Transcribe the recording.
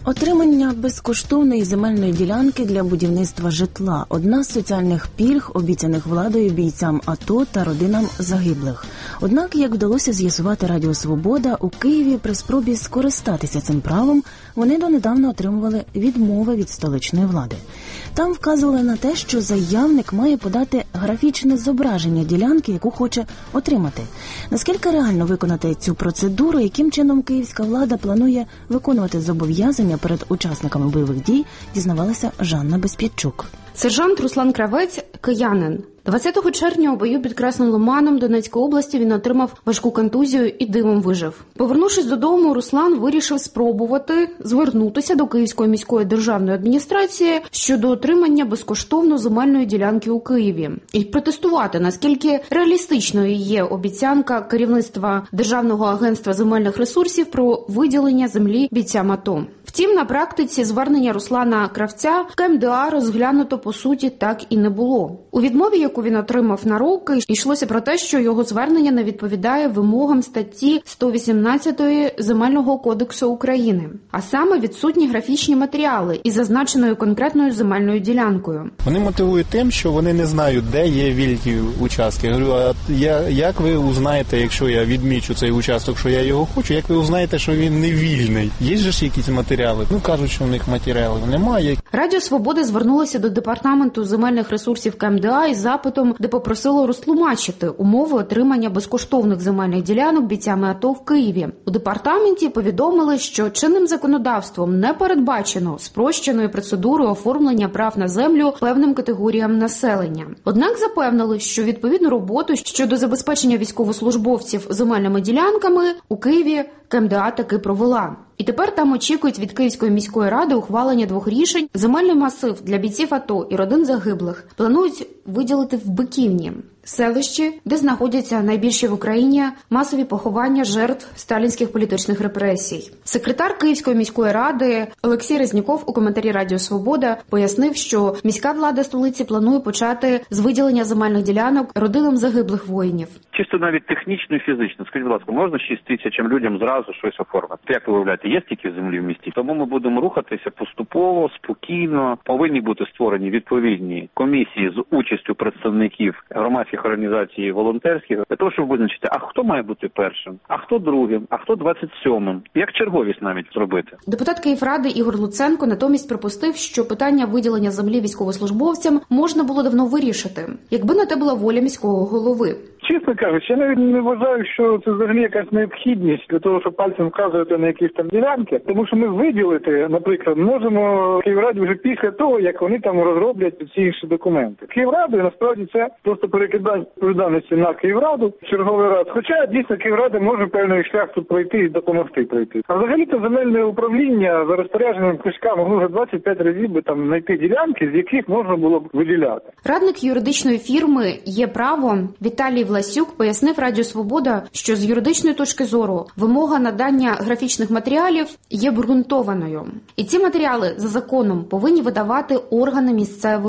Отримання безкоштовної земельної ділянки для будівництва житла – одна з соціальних пільг, обіцяних владою бійцям АТО та родинам загиблих. Однак, як вдалося з'ясувати Радіо Свобода, у Києві при спробі скористатися цим правом вони донедавна отримували відмови від столичної влади. Там вказували на те, що заявник має подати графічне зображення ділянки, яку хоче отримати. Наскільки реально виконати цю процедуру, яким чином київська влада планує виконувати зобов'язання перед учасниками бойових дій, дізнавалася Жанна Безп'ятчук. Сержант Руслан Кравець – киянин. 20 червня у бою під Красним Лиманом Донецької області він отримав важку контузію і дивом вижив. Повернувшись додому, Руслан вирішив спробувати звернутися до Київської міської державної адміністрації щодо отримання безкоштовно земельної ділянки у Києві і протестувати, наскільки реалістичною є обіцянка керівництва Державного агентства земельних ресурсів про виділення землі бійцям АТО. Втім, на практиці звернення Руслана Кравця в КМДА розглянуто, по суті, так і не було. У відмові, яку він отримав на руки, йшлося про те, що його звернення не відповідає вимогам статті 118 Земельного кодексу України, а саме відсутні графічні матеріали із зазначеною конкретною земельною ділянкою. Вони мотивують тим, що вони не знають, де є вільні участки. Я говорю, а як ви узнаєте, якщо я відмічу цей участок, що я його хочу, як ви узнаєте, що він не вільний? Є ж якісь матеріали? Ну, кажуть, що у них матеріалів немає. Радіо Свобода звернулося до Департаменту земельних ресурсів КМДА із запитом, де попросило розтлумачити умови отримання безкоштовних земельних ділянок бійцями АТО в Києві. У департаменті повідомили, що чинним законодавством не передбачено спрощеної процедури оформлення прав на землю певним категоріям населення. Однак запевнили, що відповідну роботу щодо забезпечення військовослужбовців земельними ділянками у Києві КМДА таки провела. І тепер там очікують від Київської міської ради ухвалення 2 рішень. Земельний масив для бійців АТО і родин загиблих планують виділити в Биківні, селищі, де знаходяться найбільші в Україні масові поховання жертв сталінських політичних репресій. Секретар Київської міської ради Олексій Резніков у коментарі Радіо Свобода пояснив, що міська влада столиці планує почати з виділення земельних ділянок родинам загиблих воїнів. Чисто навіть технічно і фізично. Скажіть, будь ласка, можна 6 тисячам людям зразу щось оформити? Як ви виявляєте, є стільки землі в місті? Тому ми будемо рухатися поступово, спокійно. Повинні бути створені відповідні комісії з участю представників громадських організацій і волонтерських, для того, щоб визначити, а хто має бути першим, а хто другим, а хто 27-м. Як черговість навіть зробити. Депутат Київради Ігор Луценко натомість припустив, що питання виділення землі військовослужбовцям можна було давно вирішити, якби на те була воля міського голови. Чесно кажучи, я навіть не вважаю, що це взагалі якась необхідність для того, щоб пальцем вказувати на якісь там ділянки, тому що ми виділити, наприклад, можемо Київраді вже після того, як вони там розроблять ці інші документи. Київрадою, насправді, це просто перекидання відповідальності на Київраду, черговий раз. Хоча, дійсно, Київрада може певний шлях тут пройти і допомогти пройти. А взагалі-то земельне управління за розпорядженням Кличка могло вже 25 разів би там знайти ділянки, з яких можна було б виділяти. Радник юридичної фірми «Є право» Віталій Власюк пояснив Радіо Свобода, що з юридичної точки зору вимога надання графічних матеріалів є обґрунтованою. І ці матеріали за законом повинні видавати органи місцевої